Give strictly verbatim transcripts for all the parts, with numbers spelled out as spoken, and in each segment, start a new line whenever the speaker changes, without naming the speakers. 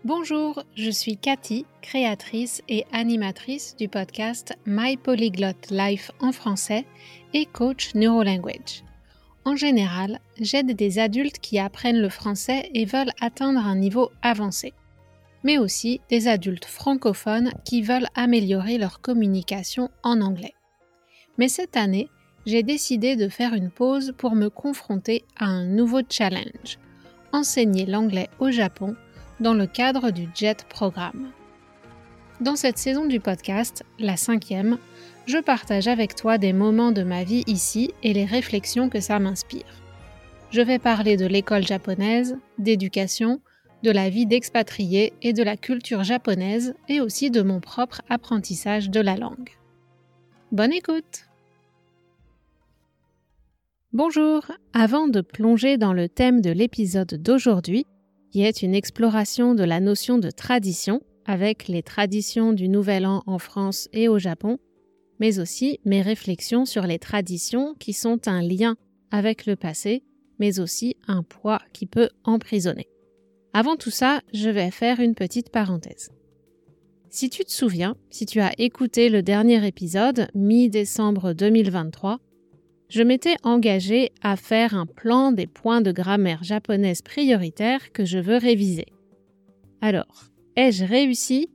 Bonjour, je suis Cathy, créatrice et animatrice du podcast My Polyglot Life en français et coach NeuroLanguage. En général, j'aide des adultes qui apprennent le français et veulent atteindre un niveau avancé, mais aussi des adultes francophones qui veulent améliorer leur communication en anglais. Mais cette année, j'ai décidé de faire une pause pour me confronter à un nouveau challenge, enseigner l'anglais au Japon dans le cadre du J E T programme. Dans cette saison du podcast, la cinquième, je partage avec toi des moments de ma vie ici et les réflexions que ça m'inspire. Je vais parler de l'école japonaise, d'éducation, de la vie d'expatrié et de la culture japonaise et aussi de mon propre apprentissage de la langue. Bonne écoute! Bonjour! Avant de plonger dans le thème de l'épisode d'aujourd'hui, qui est une exploration de la notion de tradition avec les traditions du Nouvel An en France et au Japon, mais aussi mes réflexions sur les traditions qui sont un lien avec le passé, mais aussi un poids qui peut emprisonner. Avant tout ça, je vais faire une petite parenthèse. Si tu te souviens, si tu as écouté le dernier épisode, mi-décembre deux mille vingt-trois, je m'étais engagée à faire un plan des points de grammaire japonaise prioritaires que je veux réviser. Alors, ai-je réussi?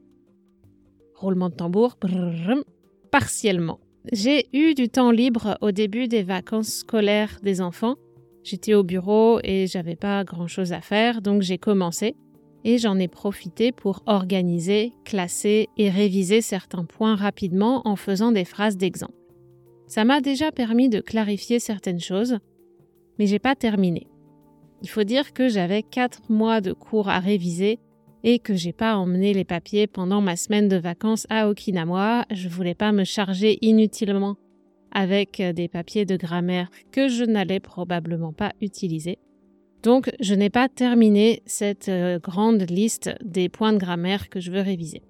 Roulement de tambour, brrr, partiellement. J'ai eu du temps libre au début des vacances scolaires des enfants. J'étais au bureau et j'avais pas grand-chose à faire, donc j'ai commencé et j'en ai profité pour organiser, classer et réviser certains points rapidement en faisant des phrases d'exemple. Ça m'a déjà permis de clarifier certaines choses, mais j'ai pas terminé. Il faut dire que j'avais quatre mois de cours à réviser et que j'ai pas emmené les papiers pendant ma semaine de vacances à Okinawa. Je voulais pas me charger inutilement avec des papiers de grammaire que je n'allais probablement pas utiliser. Donc, je n'ai pas terminé cette grande liste des points de grammaire que je veux réviser.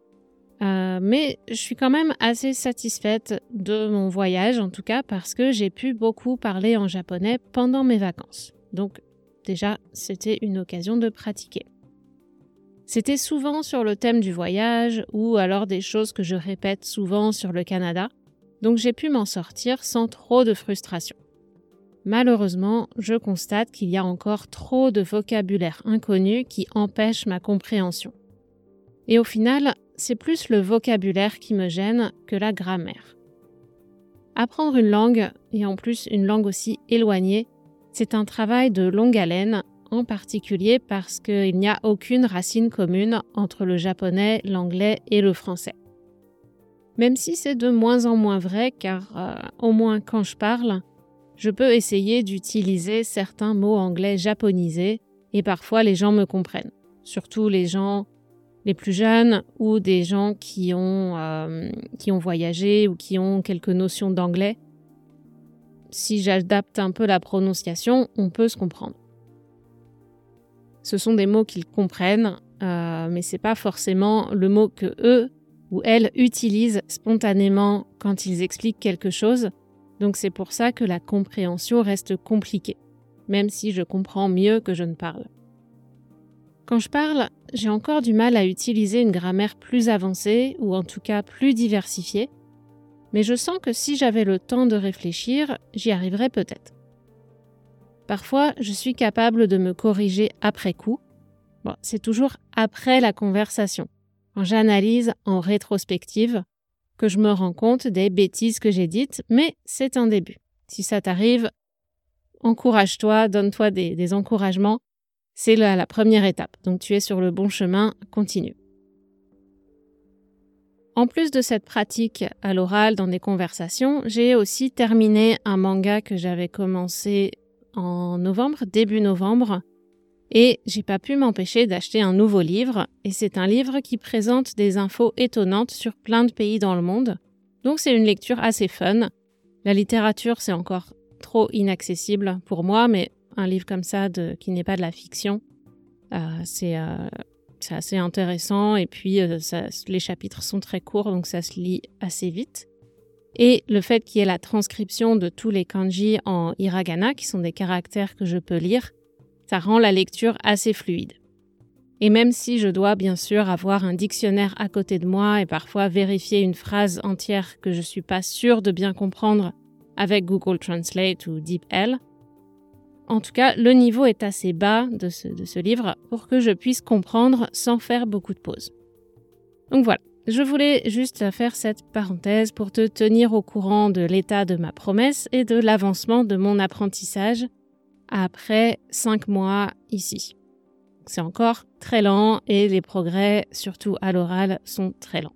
Euh, mais je suis quand même assez satisfaite de mon voyage, en tout cas parce que j'ai pu beaucoup parler en japonais pendant mes vacances. Donc déjà, c'était une occasion de pratiquer. C'était souvent sur le thème du voyage ou alors des choses que je répète souvent sur le Canada, donc j'ai pu m'en sortir sans trop de frustration. Malheureusement, je constate qu'il y a encore trop de vocabulaire inconnu qui empêche ma compréhension. Et au final, c'est plus le vocabulaire qui me gêne que la grammaire. Apprendre une langue, et en plus une langue aussi éloignée, c'est un travail de longue haleine, en particulier parce qu'il n'y a aucune racine commune entre le japonais, l'anglais et le français. Même si c'est de moins en moins vrai, car euh, au moins quand je parle, je peux essayer d'utiliser certains mots anglais japonisés, et parfois les gens me comprennent. Surtout les gens les plus jeunes ou des gens qui ont, euh, qui ont voyagé ou qui ont quelques notions d'anglais. Si j'adapte un peu la prononciation, on peut se comprendre. Ce sont des mots qu'ils comprennent, euh, mais c'est pas forcément le mot que eux ou elles utilisent spontanément quand ils expliquent quelque chose. Donc c'est pour ça que la compréhension reste compliquée, même si je comprends mieux que je ne parle. Quand je parle, j'ai encore du mal à utiliser une grammaire plus avancée ou en tout cas plus diversifiée, mais je sens que si j'avais le temps de réfléchir, j'y arriverais peut-être. Parfois, je suis capable de me corriger après coup. Bon, c'est toujours après la conversation, quand j'analyse en rétrospective, que je me rends compte des bêtises que j'ai dites, mais c'est un début. Si ça t'arrive, encourage-toi, donne-toi des, des encouragements. C'est la, la première étape, donc tu es sur le bon chemin, continue. En plus de cette pratique à l'oral dans des conversations, j'ai aussi terminé un manga que j'avais commencé en novembre, début novembre, et j'ai pas pu m'empêcher d'acheter un nouveau livre, et c'est un livre qui présente des infos étonnantes sur plein de pays dans le monde, donc c'est une lecture assez fun. La littérature, c'est encore trop inaccessible pour moi, mais un livre comme ça de, qui n'est pas de la fiction, euh, c'est, euh, c'est assez intéressant et puis euh, ça, les chapitres sont très courts donc ça se lit assez vite. Et le fait qu'il y ait la transcription de tous les kanji en hiragana, qui sont des caractères que je peux lire, ça rend la lecture assez fluide. Et même si je dois bien sûr avoir un dictionnaire à côté de moi et parfois vérifier une phrase entière que je ne suis pas sûre de bien comprendre avec Google Translate ou DeepL, en tout cas, le niveau est assez bas de ce, de ce livre pour que je puisse comprendre sans faire beaucoup de pauses. Donc voilà, je voulais juste faire cette parenthèse pour te tenir au courant de l'état de ma promesse et de l'avancement de mon apprentissage après cinq mois ici. C'est encore très lent et les progrès, surtout à l'oral, sont très lents.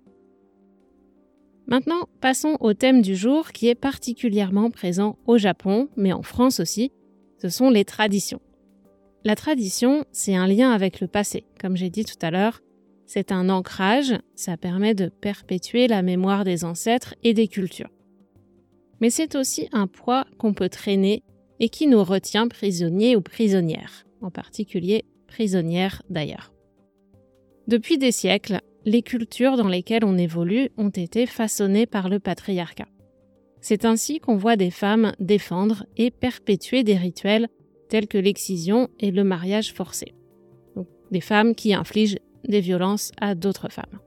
Maintenant, passons au thème du jour qui est particulièrement présent au Japon, mais en France aussi. Ce sont les traditions. La tradition, c'est un lien avec le passé. Comme j'ai dit tout à l'heure, c'est un ancrage, ça permet de perpétuer la mémoire des ancêtres et des cultures. Mais c'est aussi un poids qu'on peut traîner et qui nous retient prisonniers ou prisonnières, en particulier prisonnières d'ailleurs. Depuis des siècles, les cultures dans lesquelles on évolue ont été façonnées par le patriarcat. C'est ainsi qu'on voit des femmes défendre et perpétuer des rituels tels que l'excision et le mariage forcé. Donc, des femmes qui infligent des violences à d'autres femmes.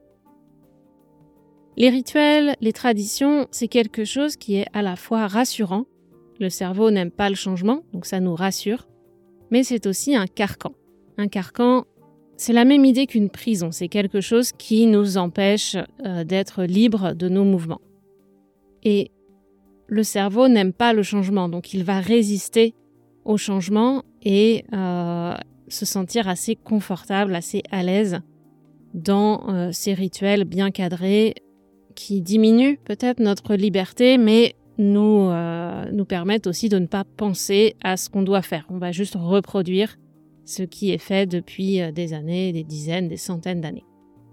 Les rituels, les traditions, c'est quelque chose qui est à la fois rassurant. Le cerveau n'aime pas le changement, donc ça nous rassure. Mais c'est aussi un carcan. Un carcan, c'est la même idée qu'une prison. C'est quelque chose qui nous empêche euh, d'être libres de nos mouvements. Et le cerveau n'aime pas le changement, donc il va résister au changement et euh, se sentir assez confortable, assez à l'aise dans euh, ces rituels bien cadrés qui diminuent peut-être notre liberté, mais nous, euh, nous permettent aussi de ne pas penser à ce qu'on doit faire. On va juste reproduire ce qui est fait depuis des années, des dizaines, des centaines d'années.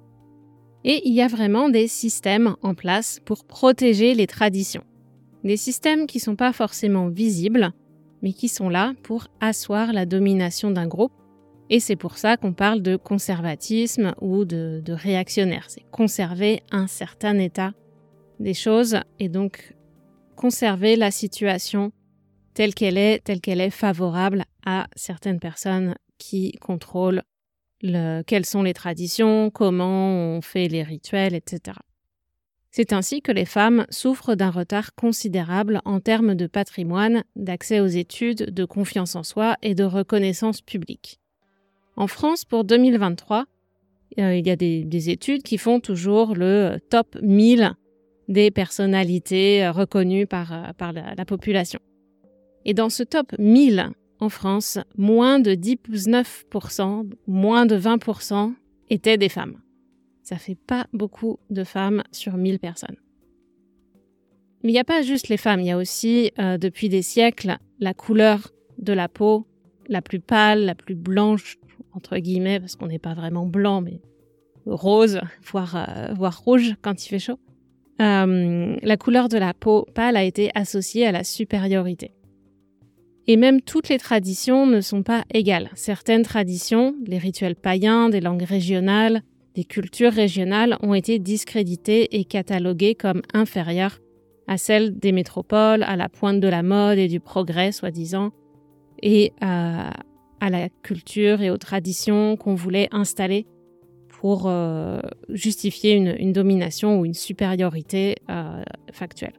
Et il y a vraiment des systèmes en place pour protéger les traditions. Des systèmes qui ne sont pas forcément visibles, mais qui sont là pour asseoir la domination d'un groupe. Et c'est pour ça qu'on parle de conservatisme ou de, de réactionnaire. C'est conserver un certain état des choses et donc conserver la situation telle qu'elle est, telle qu'elle est favorable à certaines personnes qui contrôlent le, quelles sont les traditions, comment on fait les rituels, et cetera. C'est ainsi que les femmes souffrent d'un retard considérable en termes de patrimoine, d'accès aux études, de confiance en soi et de reconnaissance publique. En France, pour deux mille vingt-trois, euh, il y a des, des études qui font toujours le top mille des personnalités reconnues par, par la, la population. Et dans ce top mille, en France, moins de dix-neuf pour cent, moins de vingt pour cent étaient des femmes. Ça fait pas beaucoup de femmes sur mille personnes. Mais il n'y a pas juste les femmes, il y a aussi, euh, depuis des siècles, la couleur de la peau la plus pâle, la plus blanche, entre guillemets, parce qu'on n'est pas vraiment blanc, mais rose, voire, euh, voire rouge quand il fait chaud. Euh, la couleur de la peau pâle a été associée à la supériorité. Et même toutes les traditions ne sont pas égales. Certaines traditions, les rituels païens, des langues régionales, des cultures régionales ont été discréditées et cataloguées comme inférieures à celles des métropoles, à la pointe de la mode et du progrès, soi-disant, et à, à la culture et aux traditions qu'on voulait installer pour euh, justifier une, une domination ou une supériorité euh, factuelle.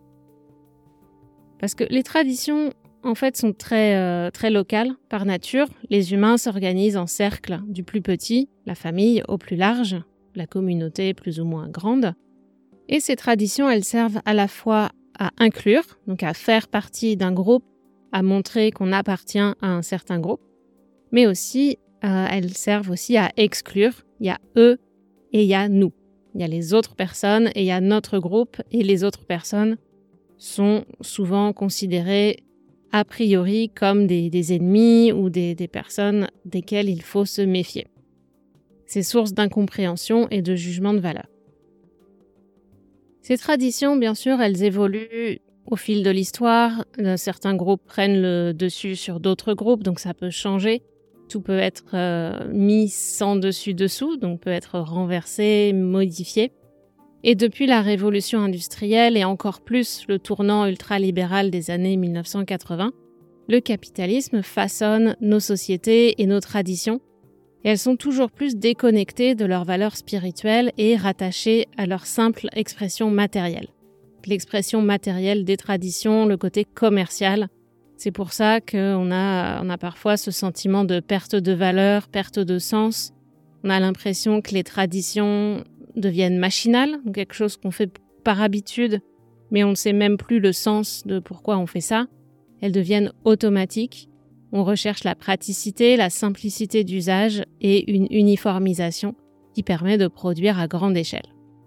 Parce que les traditions, en fait, sont très, euh, très locales par nature. Les humains s'organisent en cercles du plus petit, la famille, au plus large, la communauté plus ou moins grande. Et ces traditions, elles servent à la fois à inclure, donc à faire partie d'un groupe, à montrer qu'on appartient à un certain groupe, mais aussi, euh, elles servent aussi à exclure. Il y a eux et il y a nous. Il y a les autres personnes et il y a notre groupe, et les autres personnes sont souvent considérées a priori comme des, des ennemis ou des, des personnes desquelles il faut se méfier. C'est source d'incompréhension et de jugement de valeur. Ces traditions, bien sûr, elles évoluent au fil de l'histoire. Certains groupes prennent le dessus sur d'autres groupes, donc ça peut changer. Tout peut être euh, mis sans dessus-dessous, donc peut être renversé, modifié. Et depuis la révolution industrielle et encore plus le tournant ultralibéral des années mille neuf cent quatre-vingts, le capitalisme façonne nos sociétés et nos traditions et elles sont toujours plus déconnectées de leurs valeurs spirituelles et rattachées à leur simple expression matérielle. L'expression matérielle des traditions, le côté commercial. C'est pour ça qu'on a, on a parfois ce sentiment de perte de valeur, perte de sens. On a l'impression que les traditions deviennent machinales, quelque chose qu'on fait par habitude, mais on ne sait même plus le sens de pourquoi on fait ça. Elles deviennent automatiques. On recherche la praticité, la simplicité d'usage et une uniformisation qui permet de produire à grande échelle.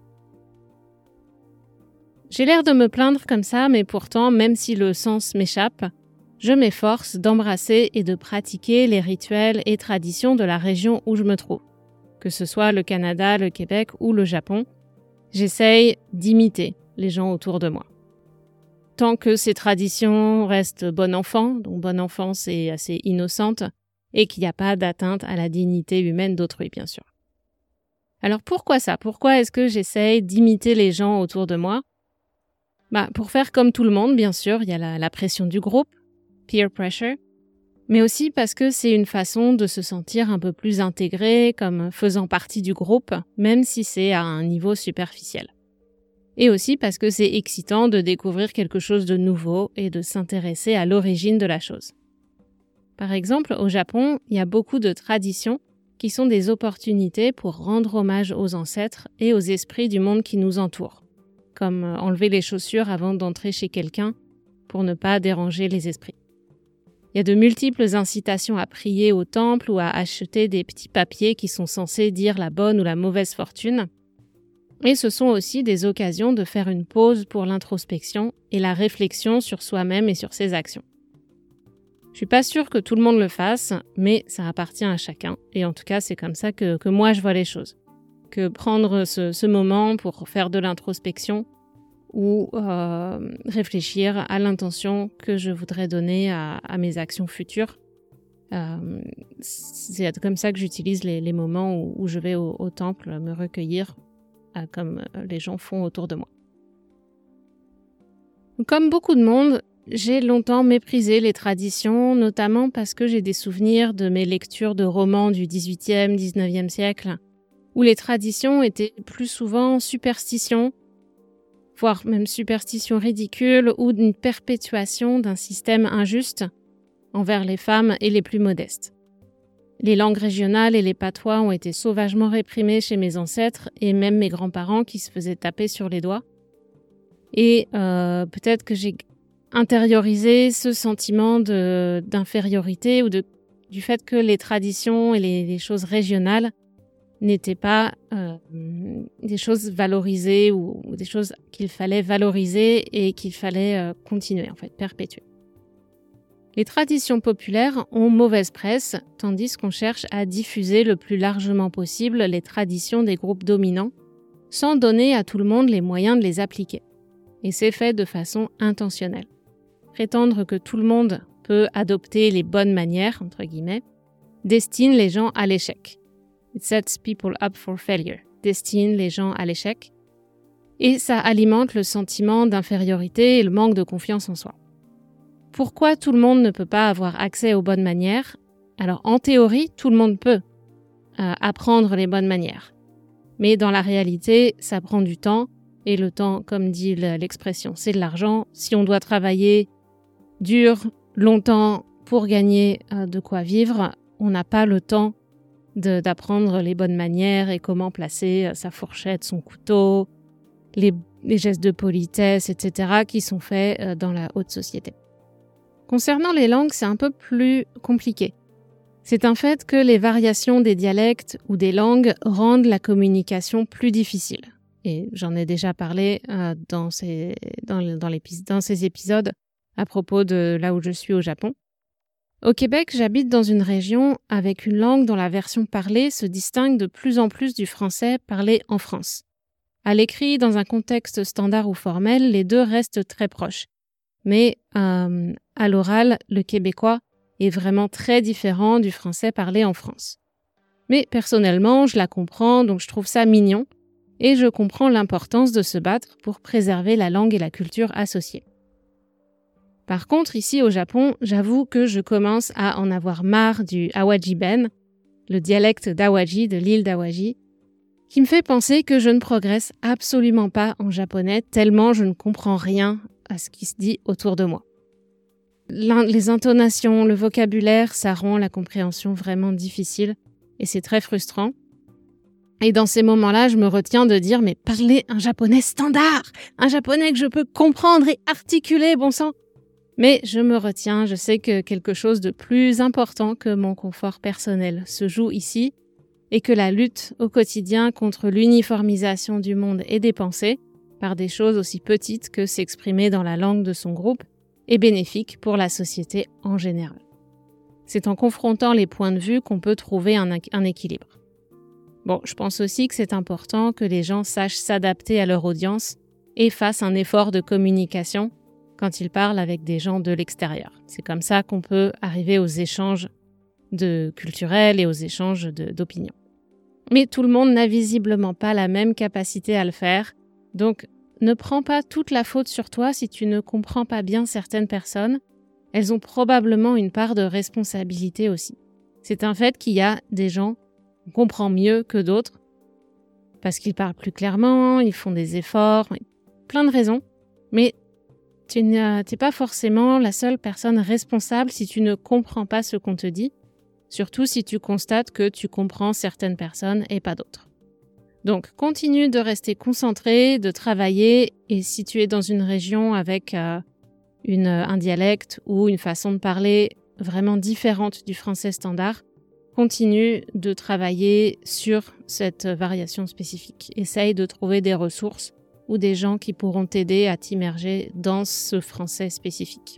J'ai l'air de me plaindre comme ça, mais pourtant, même si le sens m'échappe, je m'efforce d'embrasser et de pratiquer les rituels et traditions de la région où je me trouve. Que ce soit le Canada, le Québec ou le Japon, j'essaye d'imiter les gens autour de moi. Tant que ces traditions restent bon enfant, donc bon enfant c'est assez innocente, et qu'il n'y a pas d'atteinte à la dignité humaine d'autrui, bien sûr. Alors pourquoi ça? Pourquoi est-ce que j'essaye d'imiter les gens autour de moi? Bah, pour faire comme tout le monde, bien sûr, il y a la, la pression du groupe, peer pressure, mais aussi parce que c'est une façon de se sentir un peu plus intégré, comme faisant partie du groupe, même si c'est à un niveau superficiel. Et aussi parce que c'est excitant de découvrir quelque chose de nouveau et de s'intéresser à l'origine de la chose. Par exemple, au Japon, il y a beaucoup de traditions qui sont des opportunités pour rendre hommage aux ancêtres et aux esprits du monde qui nous entoure, comme enlever les chaussures avant d'entrer chez quelqu'un pour ne pas déranger les esprits. Il y a de multiples incitations à prier au temple ou à acheter des petits papiers qui sont censés dire la bonne ou la mauvaise fortune. Et ce sont aussi des occasions de faire une pause pour l'introspection et la réflexion sur soi-même et sur ses actions. Je suis pas sûre que tout le monde le fasse, mais ça appartient à chacun. Et en tout cas, c'est comme ça que, que moi je vois les choses. Que prendre ce, ce moment pour faire de l'introspection ou euh, réfléchir à l'intention que je voudrais donner à, à mes actions futures. Euh, c'est comme ça que j'utilise les, les moments où, où je vais au, au temple me recueillir, euh, comme les gens font autour de moi. Comme beaucoup de monde, j'ai longtemps méprisé les traditions, notamment parce que j'ai des souvenirs de mes lectures de romans du dix-huitième, dix-neuvième siècle, où les traditions étaient plus souvent superstitions, voire même superstitions ridicules ou d'une perpétuation d'un système injuste envers les femmes et les plus modestes. Les langues régionales et les patois ont été sauvagement réprimées chez mes ancêtres et même mes grands-parents qui se faisaient taper sur les doigts. Et euh, peut-être que j'ai intériorisé ce sentiment de, d'infériorité ou de, du fait que les traditions et les, les choses régionales n'étaient pas euh, des choses valorisées ou, ou des choses qu'il fallait valoriser et qu'il fallait euh, continuer, en fait, perpétuer. Les traditions populaires ont mauvaise presse, tandis qu'on cherche à diffuser le plus largement possible les traditions des groupes dominants, sans donner à tout le monde les moyens de les appliquer. Et c'est fait de façon intentionnelle. Prétendre que tout le monde peut adopter les bonnes manières, entre guillemets, destine les gens à l'échec. It sets people up for failure, destine les gens à l'échec. Et ça alimente le sentiment d'infériorité et le manque de confiance en soi. Pourquoi tout le monde ne peut pas avoir accès aux bonnes manières? Alors, en théorie, tout le monde peut euh, apprendre les bonnes manières. Mais dans la réalité, ça prend du temps. Et le temps, comme dit l'expression, c'est de l'argent. Si on doit travailler dur, longtemps, pour gagner euh, de quoi vivre, on n'a pas le temps de, d'apprendre les bonnes manières et comment placer sa fourchette, son couteau, les, les gestes de politesse, et cetera qui sont faits euh, dans la haute société. Concernant les langues, c'est un peu plus compliqué. C'est un fait que les variations des dialectes ou des langues rendent la communication plus difficile. Et j'en ai déjà parlé euh, dans, ces, dans, dans, dans ces épisodes à propos de là où je suis au Japon. Au Québec, j'habite dans une région avec une langue dont la version parlée se distingue de plus en plus du français parlé en France. À l'écrit, dans un contexte standard ou formel, les deux restent très proches. Mais euh, à l'oral, le québécois est vraiment très différent du français parlé en France. Mais personnellement, je la comprends, donc je trouve ça mignon, et je comprends l'importance de se battre pour préserver la langue et la culture associées. Par contre, ici au Japon, j'avoue que je commence à en avoir marre du awajiben, le dialecte d'Awaji, de l'île d'Awaji, qui me fait penser que je ne progresse absolument pas en japonais tellement je ne comprends rien à ce qui se dit autour de moi. Les intonations, le vocabulaire, ça rend la compréhension vraiment difficile et c'est très frustrant. Et dans ces moments-là, je me retiens de dire « mais parlez un japonais standard, un japonais que je peux comprendre et articuler, bon sang !» Mais je me retiens, je sais que quelque chose de plus important que mon confort personnel se joue ici et que la lutte au quotidien contre l'uniformisation du monde et des pensées, par des choses aussi petites que s'exprimer dans la langue de son groupe, est bénéfique pour la société en général. C'est en confrontant les points de vue qu'on peut trouver un, un équilibre. Bon, je pense aussi que c'est important que les gens sachent s'adapter à leur audience et fassent un effort de communication quand ils parlent avec des gens de l'extérieur. C'est comme ça qu'on peut arriver aux échanges de culturels et aux échanges de, d'opinions. Mais tout le monde n'a visiblement pas la même capacité à le faire, donc ne prends pas toute la faute sur toi si tu ne comprends pas bien certaines personnes. Elles ont probablement une part de responsabilité aussi. C'est un fait qu'il y a des gens qu'on comprend mieux que d'autres, parce qu'ils parlent plus clairement, ils font des efforts, plein de raisons, mais tu n'es pas forcément la seule personne responsable si tu ne comprends pas ce qu'on te dit, surtout si tu constates que tu comprends certaines personnes et pas d'autres. Donc, continue de rester concentré, de travailler, et si tu es dans une région avec euh, une, un dialecte ou une façon de parler vraiment différente du français standard, continue de travailler sur cette variation spécifique. Essaye de trouver des ressources ou des gens qui pourront t'aider à t'immerger dans ce français spécifique.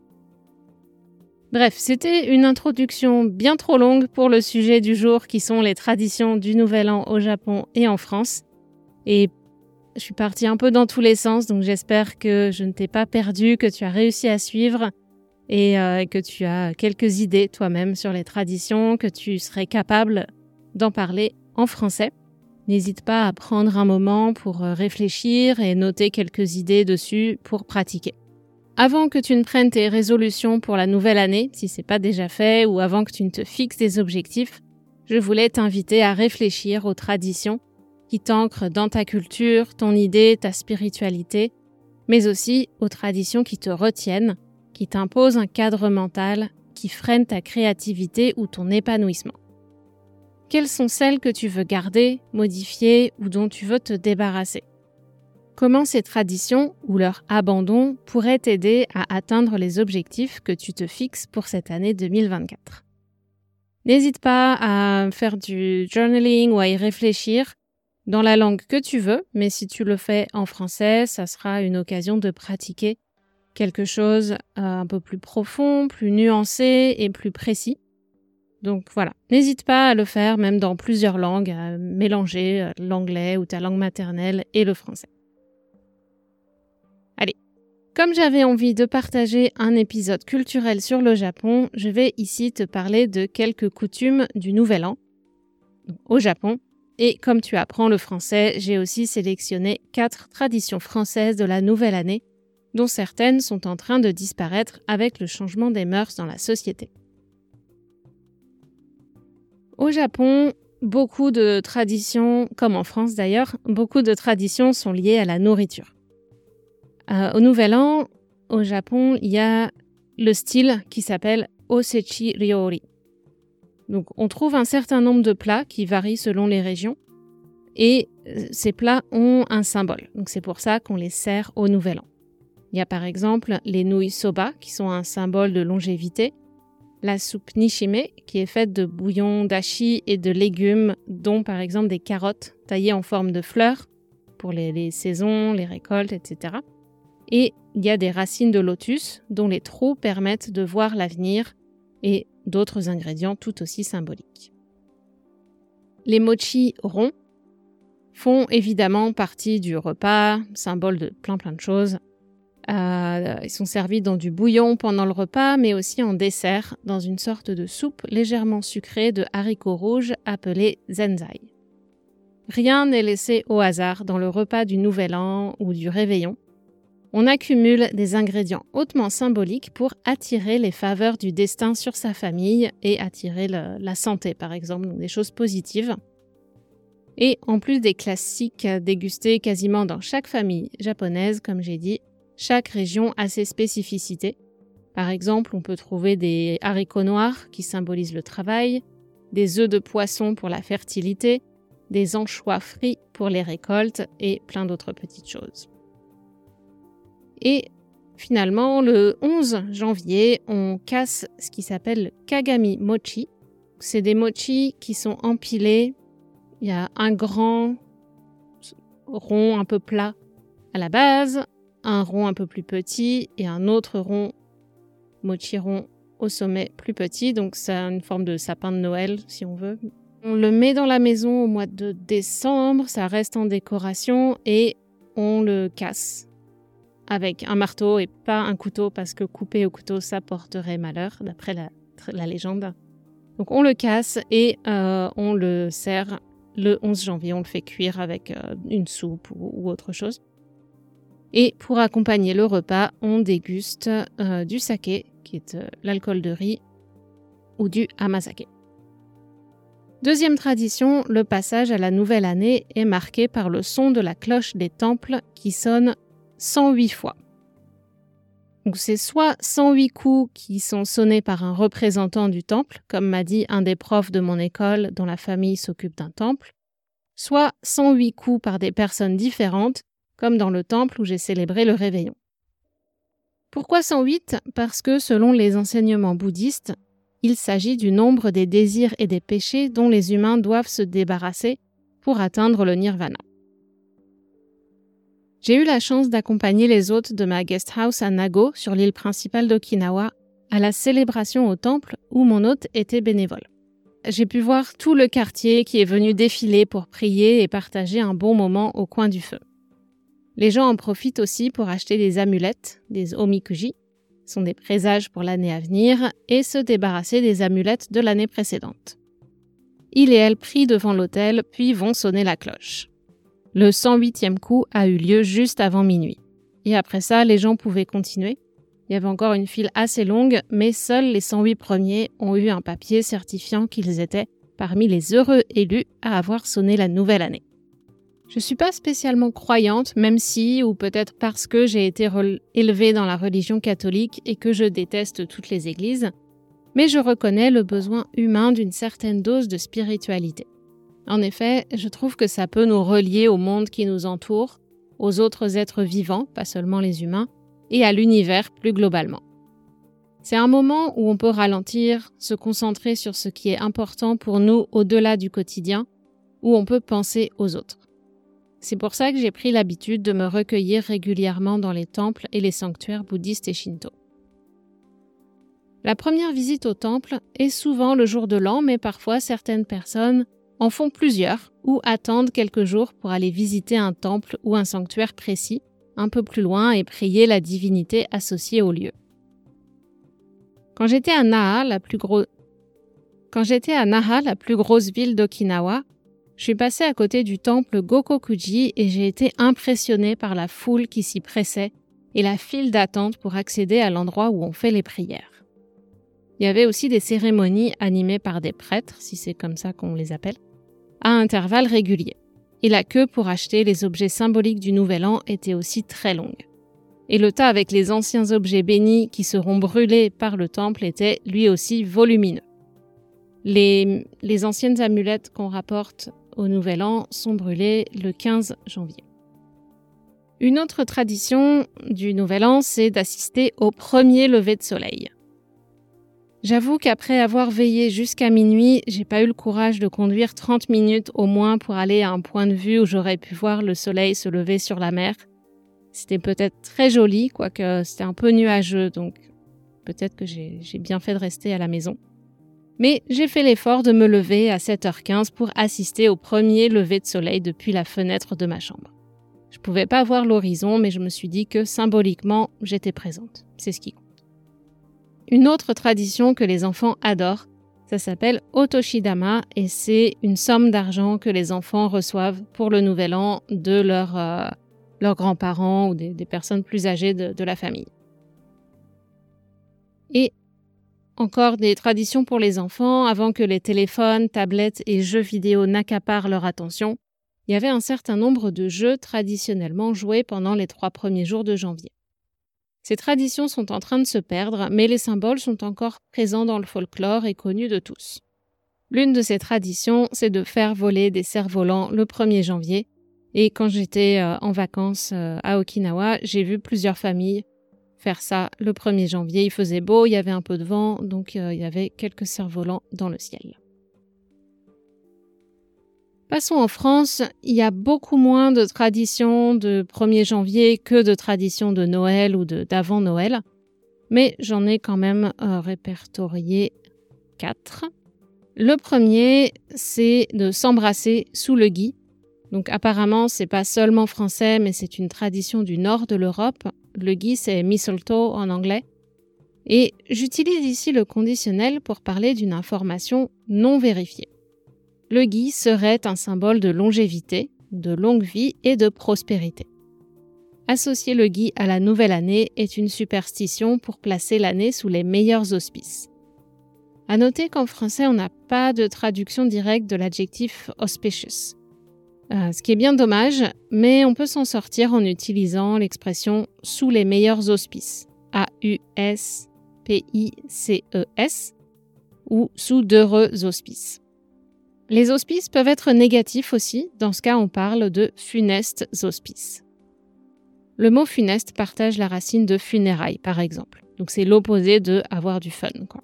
Bref, c'était une introduction bien trop longue pour le sujet du jour qui sont les traditions du Nouvel An au Japon et en France. Et je suis partie un peu dans tous les sens, donc j'espère que je ne t'ai pas perdu, que tu as réussi à suivre et euh, que tu as quelques idées toi-même sur les traditions, que tu serais capable d'en parler en français. N'hésite pas à prendre un moment pour réfléchir et noter quelques idées dessus pour pratiquer. Avant que tu ne prennes tes résolutions pour la nouvelle année, si c'est pas déjà fait, ou avant que tu ne te fixes des objectifs, je voulais t'inviter à réfléchir aux traditions qui t'ancrent dans ta culture, ton idée, ta spiritualité, mais aussi aux traditions qui te retiennent, qui t'imposent un cadre mental, qui freinent ta créativité ou ton épanouissement. Quelles sont celles que tu veux garder, modifier ou dont tu veux te débarrasser ? Comment ces traditions ou leur abandon pourraient t'aider à atteindre les objectifs que tu te fixes pour cette année deux mille vingt-quatre. N'hésite pas à faire du journaling ou à y réfléchir dans la langue que tu veux, mais si tu le fais en français, ça sera une occasion de pratiquer quelque chose un peu plus profond, plus nuancé et plus précis. Donc voilà, n'hésite pas à le faire même dans plusieurs langues, à mélanger l'anglais ou ta langue maternelle et le français. Allez, comme j'avais envie de partager un épisode culturel sur le Japon, je vais ici te parler de quelques coutumes du Nouvel An au Japon. Et comme tu apprends le français, j'ai aussi sélectionné quatre traditions françaises de la nouvelle année, dont certaines sont en train de disparaître avec le changement des mœurs dans la société. Au Japon, beaucoup de traditions, comme en France d'ailleurs, beaucoup de traditions sont liées à la nourriture. Euh, au Nouvel An, au Japon, il y a le style qui s'appelle Osechi Ryori. Donc, on trouve un certain nombre de plats qui varient selon les régions et ces plats ont un symbole. Donc, c'est pour ça qu'on les sert au Nouvel An. Il y a par exemple les nouilles soba qui sont un symbole de longévité, la soupe nishime qui est faite de bouillon d'ashi et de légumes, dont par exemple des carottes taillées en forme de fleurs pour les, les saisons, les récoltes, et cetera. Et il y a des racines de lotus dont les trous permettent de voir l'avenir et d'autres ingrédients tout aussi symboliques. Les mochi ronds font évidemment partie du repas, symbole de plein plein de choses. Euh, ils sont servis dans du bouillon pendant le repas, mais aussi en dessert, dans une sorte de soupe légèrement sucrée de haricots rouges appelée zenzai. Rien n'est laissé au hasard dans le repas du Nouvel An ou du Réveillon. On accumule des ingrédients hautement symboliques pour attirer les faveurs du destin sur sa famille et attirer le, la santé, par exemple, donc des choses positives. Et en plus des classiques dégustés quasiment dans chaque famille japonaise, comme j'ai dit, chaque région a ses spécificités. Par exemple, on peut trouver des haricots noirs qui symbolisent le travail, des œufs de poisson pour la fertilité, des anchois frits pour les récoltes et plein d'autres petites choses. Et finalement, le onze janvier, on casse ce qui s'appelle le Kagami Mochi. C'est des mochis qui sont empilés. Il y a un grand rond un peu plat à la base, un rond un peu plus petit et un autre rond, mochi rond au sommet plus petit. Donc c'est une forme de sapin de Noël si on veut. On le met dans la maison au mois de décembre, ça reste en décoration et on le casse avec un marteau et pas un couteau parce que couper au couteau ça porterait malheur d'après la, la légende. Donc on le casse et euh, on le sert le onze janvier, on le fait cuire avec euh, une soupe ou, ou autre chose. Et pour accompagner le repas, on déguste euh, du saké, qui est euh, l'alcool de riz, ou du hamasake. Deuxième tradition, le passage à la nouvelle année est marqué par le son de la cloche des temples qui sonne cent huit fois. Donc c'est soit cent huit coups qui sont sonnés par un représentant du temple, comme m'a dit un des profs de mon école dont la famille s'occupe d'un temple, soit cent huit coups par des personnes différentes, comme dans le temple où j'ai célébré le réveillon. Pourquoi cent huit ? Parce que selon les enseignements bouddhistes, il s'agit du nombre des désirs et des péchés dont les humains doivent se débarrasser pour atteindre le nirvana. J'ai eu la chance d'accompagner les hôtes de ma guest house à Nago, sur l'île principale d'Okinawa, à la célébration au temple où mon hôte était bénévole. J'ai pu voir tout le quartier qui est venu défiler pour prier et partager un bon moment au coin du feu. Les gens en profitent aussi pour acheter des amulettes, des omikuji, sont des présages pour l'année à venir, et se débarrasser des amulettes de l'année précédente. Il et elle prient devant l'autel, puis vont sonner la cloche. Le cent huitième coup a eu lieu juste avant minuit. Et après ça, les gens pouvaient continuer. Il y avait encore une file assez longue, mais seuls les cent huit premiers ont eu un papier certifiant qu'ils étaient parmi les heureux élus à avoir sonné la nouvelle année. Je ne suis pas spécialement croyante, même si, ou peut-être parce que j'ai été re- élevée dans la religion catholique et que je déteste toutes les églises, mais je reconnais le besoin humain d'une certaine dose de spiritualité. En effet, je trouve que ça peut nous relier au monde qui nous entoure, aux autres êtres vivants, pas seulement les humains, et à l'univers plus globalement. C'est un moment où on peut ralentir, se concentrer sur ce qui est important pour nous au-delà du quotidien, où on peut penser aux autres. C'est pour ça que j'ai pris l'habitude de me recueillir régulièrement dans les temples et les sanctuaires bouddhistes et shinto. La première visite au temple est souvent le jour de l'an, mais parfois certaines personnes en font plusieurs ou attendent quelques jours pour aller visiter un temple ou un sanctuaire précis, un peu plus loin, et prier la divinité associée au lieu. Quand j'étais à Naha, la plus gros... Quand j'étais à Naha, la plus grosse ville d'Okinawa, je suis passée à côté du temple Gokokuji et j'ai été impressionnée par la foule qui s'y pressait et la file d'attente pour accéder à l'endroit où on fait les prières. Il y avait aussi des cérémonies animées par des prêtres, si c'est comme ça qu'on les appelle, à intervalles réguliers. Et la queue pour acheter les objets symboliques du Nouvel An était aussi très longue. Et le tas avec les anciens objets bénis qui seront brûlés par le temple était lui aussi volumineux. Les, les anciennes amulettes qu'on rapporte au Nouvel An sont brûlées le quinze janvier. Une autre tradition du Nouvel An, c'est d'assister au premier lever de soleil. J'avoue qu'après avoir veillé jusqu'à minuit, j'ai pas eu le courage de conduire trente minutes au moins pour aller à un point de vue où j'aurais pu voir le soleil se lever sur la mer. C'était peut-être très joli, quoique c'était un peu nuageux, donc peut-être que j'ai, j'ai bien fait de rester à la maison. Mais j'ai fait l'effort de me lever à sept heures quinze pour assister au premier lever de soleil depuis la fenêtre de ma chambre. Je pouvais pas voir l'horizon, mais je me suis dit que symboliquement, j'étais présente. C'est ce qui compte. Une autre tradition que les enfants adorent, ça s'appelle Otoshidama et c'est une somme d'argent que les enfants reçoivent pour le nouvel an de leur, euh, leurs grands-parents ou des, des personnes plus âgées de, de la famille. Et encore des traditions pour les enfants, avant que les téléphones, tablettes et jeux vidéo n'accaparent leur attention, il y avait un certain nombre de jeux traditionnellement joués pendant les trois premiers jours de janvier. Ces traditions sont en train de se perdre, mais les symboles sont encore présents dans le folklore et connus de tous. L'une de ces traditions, c'est de faire voler des cerfs-volants le premier janvier. Et quand j'étais euh, en vacances euh, à Okinawa, j'ai vu plusieurs familles faire ça le premier janvier. Il faisait beau, il y avait un peu de vent, donc euh, il y avait quelques cerfs-volants dans le ciel. Passons en France, il y a beaucoup moins de traditions de premier janvier que de traditions de Noël ou de, d'avant Noël, mais j'en ai quand même euh, répertorié quatre. Le premier, c'est de s'embrasser sous le gui. Donc apparemment, c'est pas seulement français, mais c'est une tradition du nord de l'Europe. Le gui, c'est mistletoe en anglais. Et j'utilise ici le conditionnel pour parler d'une information non vérifiée. Le gui serait un symbole de longévité, de longue vie et de prospérité. Associer le gui à la nouvelle année est une superstition pour placer l'année sous les meilleurs auspices. À noter qu'en français, on n'a pas de traduction directe de l'adjectif auspicious. Euh, ce qui est bien dommage, mais on peut s'en sortir en utilisant l'expression « sous les meilleurs auspices » A U S P I C E S ou « sous d'heureux auspices ». Les auspices peuvent être négatifs aussi, dans ce cas on parle de « funestes auspices ». Le mot « funeste » partage la racine de « funérailles » par exemple, donc c'est l'opposé de « avoir du fun ». Quoi.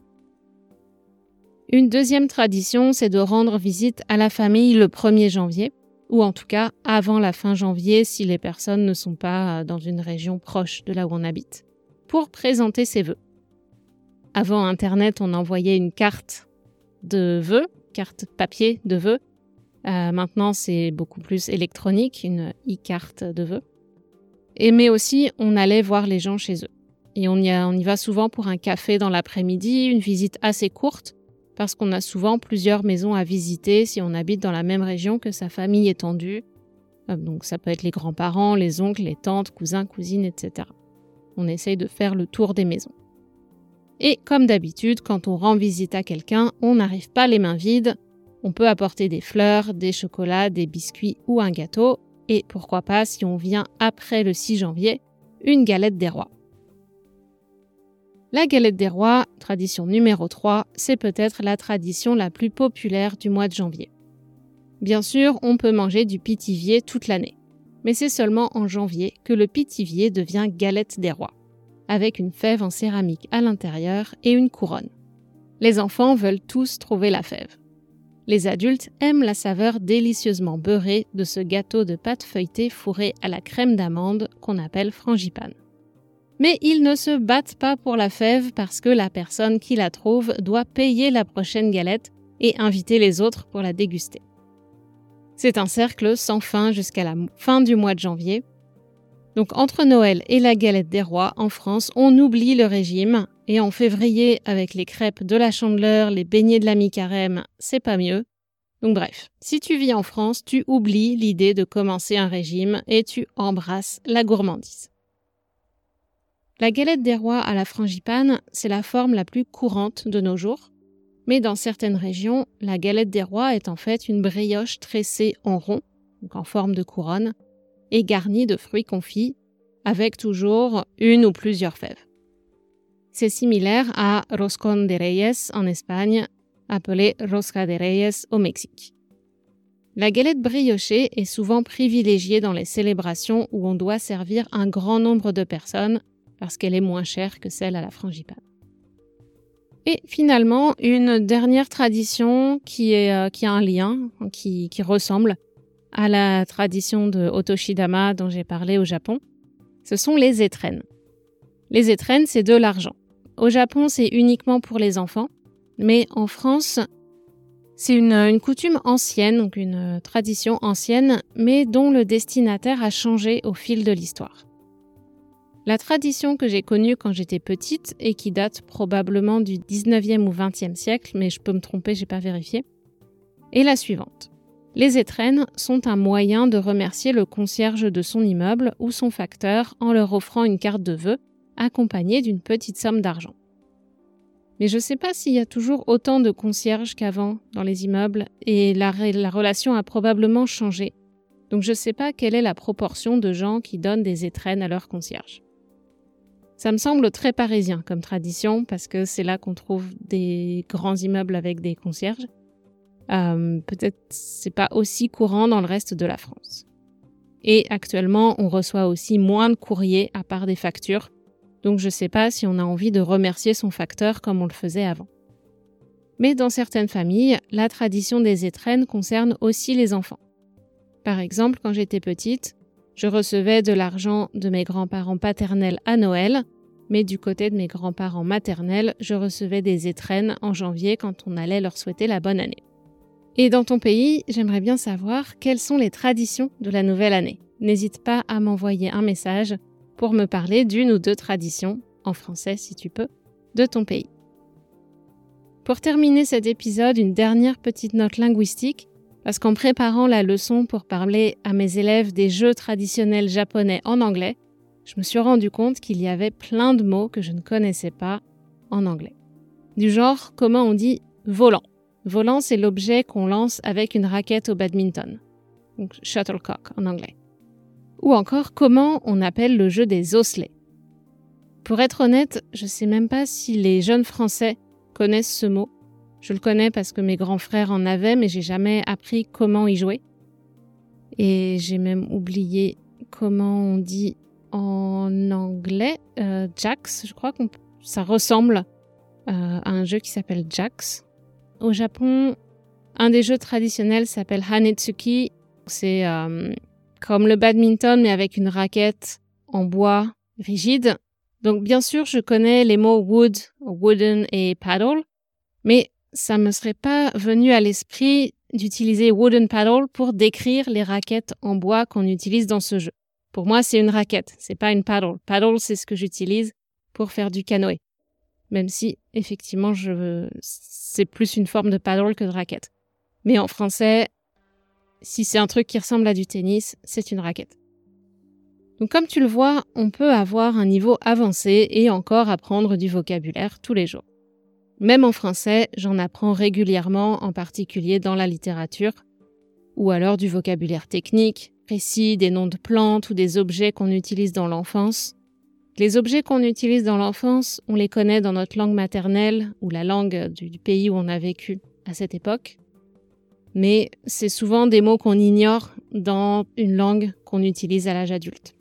Une deuxième tradition, c'est de rendre visite à la famille le premier janvier, ou en tout cas avant la fin janvier si les personnes ne sont pas dans une région proche de là où on habite, pour présenter ses vœux. Avant Internet, on envoyait une carte de vœux, carte papier de vœux. Euh, maintenant, c'est beaucoup plus électronique, une e-carte de vœux. Et mais aussi, on allait voir les gens chez eux. Et on y, a, on y va souvent pour un café dans l'après-midi, une visite assez courte, parce qu'on a souvent plusieurs maisons à visiter si on habite dans la même région que sa famille étendue. Donc ça peut être les grands-parents, les oncles, les tantes, cousins, cousines, et cetera. On essaye de faire le tour des maisons. Et comme d'habitude, quand on rend visite à quelqu'un, on n'arrive pas les mains vides. On peut apporter des fleurs, des chocolats, des biscuits ou un gâteau. Et pourquoi pas, si on vient après le six janvier, une galette des rois. La galette des rois, tradition numéro trois, c'est peut-être la tradition la plus populaire du mois de janvier. Bien sûr, on peut manger du pitivier toute l'année, mais c'est seulement en janvier que le pitivier devient galette des rois, avec une fève en céramique à l'intérieur et une couronne. Les enfants veulent tous trouver la fève. Les adultes aiment la saveur délicieusement beurrée de ce gâteau de pâte feuilletée fourré à la crème d'amande qu'on appelle frangipane. Mais ils ne se battent pas pour la fève parce que la personne qui la trouve doit payer la prochaine galette et inviter les autres pour la déguster. C'est un cercle sans fin jusqu'à la fin du mois de janvier. Donc entre Noël et la galette des rois, en France, on oublie le régime et en février, avec les crêpes de la Chandeleur, les beignets de la mi-carême, c'est pas mieux. Donc bref, si tu vis en France, tu oublies l'idée de commencer un régime et tu embrasses la gourmandise. La galette des rois à la frangipane, c'est la forme la plus courante de nos jours. Mais dans certaines régions, la galette des rois est en fait une brioche tressée en rond, donc en forme de couronne, et garnie de fruits confits, avec toujours une ou plusieurs fèves. C'est similaire à Roscón de Reyes en Espagne, appelé Rosca de Reyes au Mexique. La galette briochée est souvent privilégiée dans les célébrations où on doit servir un grand nombre de personnes, parce qu'elle est moins chère que celle à la frangipane. Et finalement, une dernière tradition qui, est, euh, qui a un lien, qui, qui ressemble à la tradition de Otoshidama dont j'ai parlé au Japon, ce sont les étrennes. Les étrennes, c'est de l'argent. Au Japon, c'est uniquement pour les enfants, mais en France, c'est une, une coutume ancienne, donc une tradition ancienne, mais dont le destinataire a changé au fil de l'histoire. La tradition que j'ai connue quand j'étais petite et qui date probablement du dix-neuvième ou vingtième siècle, mais je peux me tromper, j'ai pas vérifié, est la suivante. Les étrennes sont un moyen de remercier le concierge de son immeuble ou son facteur en leur offrant une carte de vœux accompagnée d'une petite somme d'argent. Mais je ne sais pas s'il y a toujours autant de concierges qu'avant dans les immeubles et la, la relation a probablement changé. Donc je ne sais pas quelle est la proportion de gens qui donnent des étrennes à leurs concierges. Ça me semble très parisien comme tradition parce que c'est là qu'on trouve des grands immeubles avec des concierges. Euh, peut-être c'est pas aussi courant dans le reste de la France. Et actuellement, on reçoit aussi moins de courriers à part des factures. Donc je sais pas si on a envie de remercier son facteur comme on le faisait avant. Mais dans certaines familles, la tradition des étrennes concerne aussi les enfants. Par exemple, quand j'étais petite, je recevais de l'argent de mes grands-parents paternels à Noël, mais du côté de mes grands-parents maternels, je recevais des étrennes en janvier quand on allait leur souhaiter la bonne année. Et dans ton pays, j'aimerais bien savoir quelles sont les traditions de la nouvelle année. N'hésite pas à m'envoyer un message pour me parler d'une ou deux traditions, en français si tu peux, de ton pays. Pour terminer cet épisode, une dernière petite note linguistique, parce qu'en préparant la leçon pour parler à mes élèves des jeux traditionnels japonais en anglais, je me suis rendu compte qu'il y avait plein de mots que je ne connaissais pas en anglais. Du genre, comment on dit « volant ». Volant, c'est l'objet qu'on lance avec une raquette au badminton. Donc shuttlecock en anglais. Ou encore, comment on appelle le jeu des osselets. Pour être honnête, je ne sais même pas si les jeunes Français connaissent ce mot. Je le connais parce que mes grands frères en avaient, mais j'ai jamais appris comment y jouer. Et j'ai même oublié comment on dit en anglais. Euh, Jacks, je crois que ça ressemble euh, à un jeu qui s'appelle Jacks. Au Japon, un des jeux traditionnels s'appelle Hanetsuki. C'est euh, comme le badminton, mais avec une raquette en bois rigide. Donc bien sûr, je connais les mots wood, wooden et paddle, mais ça me serait pas venu à l'esprit d'utiliser wooden paddle pour décrire les raquettes en bois qu'on utilise dans ce jeu. Pour moi, c'est une raquette, c'est pas une paddle. Paddle, c'est ce que j'utilise pour faire du canoë. Même si, effectivement, je... c'est plus une forme de paddle que de raquette. Mais en français, si c'est un truc qui ressemble à du tennis, c'est une raquette. Donc comme tu le vois, on peut avoir un niveau avancé et encore apprendre du vocabulaire tous les jours. Même en français, j'en apprends régulièrement, en particulier dans la littérature, ou alors du vocabulaire technique, précis, des noms de plantes ou des objets qu'on utilise dans l'enfance. Les objets qu'on utilise dans l'enfance, on les connaît dans notre langue maternelle ou la langue du, du pays où on a vécu à cette époque. Mais c'est souvent des mots qu'on ignore dans une langue qu'on utilise à l'âge adulte.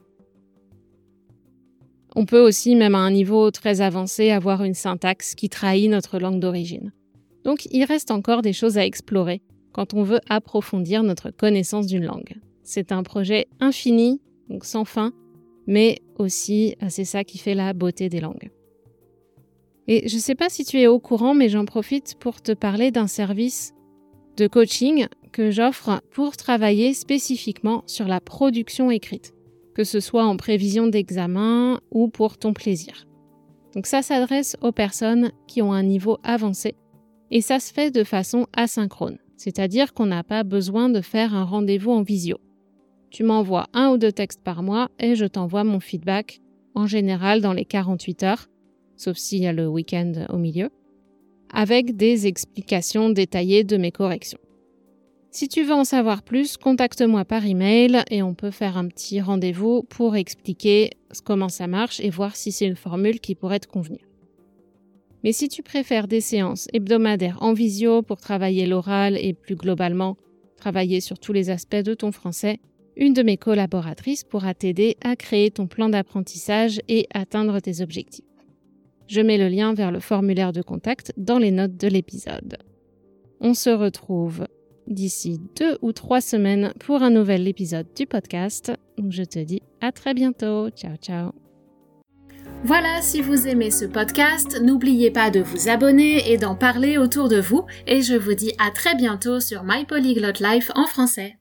On peut aussi, même à un niveau très avancé, avoir une syntaxe qui trahit notre langue d'origine. Donc il reste encore des choses à explorer quand on veut approfondir notre connaissance d'une langue. C'est un projet infini, donc sans fin, mais aussi, c'est ça qui fait la beauté des langues. Et je ne sais pas si tu es au courant, mais j'en profite pour te parler d'un service de coaching que j'offre pour travailler spécifiquement sur la production écrite, que ce soit en prévision d'examen ou pour ton plaisir. Donc ça s'adresse aux personnes qui ont un niveau avancé et ça se fait de façon asynchrone, c'est-à-dire qu'on n'a pas besoin de faire un rendez-vous en visio. Tu m'envoies un ou deux textes par mois et je t'envoie mon feedback, en général dans les quarante-huit heures, sauf s'il y a le week-end au milieu, avec des explications détaillées de mes corrections. Si tu veux en savoir plus, contacte-moi par email et on peut faire un petit rendez-vous pour expliquer comment ça marche et voir si c'est une formule qui pourrait te convenir. Mais si tu préfères des séances hebdomadaires en visio pour travailler l'oral et plus globalement travailler sur tous les aspects de ton français, une de mes collaboratrices pourra t'aider à créer ton plan d'apprentissage et atteindre tes objectifs. Je mets le lien vers le formulaire de contact dans les notes de l'épisode. On se retrouve d'ici deux ou trois semaines pour un nouvel épisode du podcast. Je te dis à très bientôt. Ciao, ciao.
Voilà, si vous aimez ce podcast, n'oubliez pas de vous abonner et d'en parler autour de vous. Et je vous dis à très bientôt sur My Polyglot Life en français.